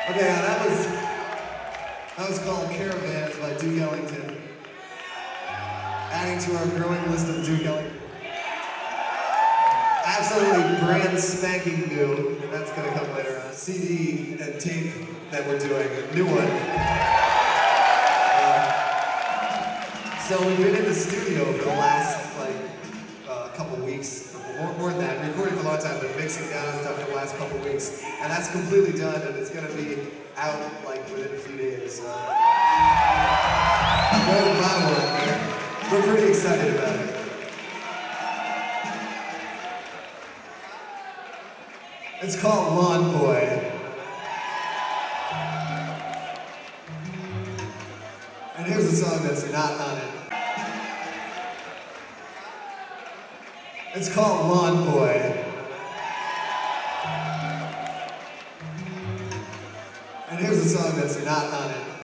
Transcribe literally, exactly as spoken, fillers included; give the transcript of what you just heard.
Okay, uh, that was that was called Caravans by Duke Ellington. Adding to our growing list of Duke Ellington. Absolutely brand spanking new, and that's gonna come later on. C D and tape that we're doing, a new one. Uh, so we've been in the studio for the last like uh, couple weeks, more, more than that. We recorded for a long time, but mixing down and stuff for the last couple weeks, and that's completely done, and it's gonna be out like within a few days. Uh, more than my one. We're pretty excited about it. It's called Lawn Boy. And here's a song that's not on it. It's called Lawn Boy. And here's a song that's not on it.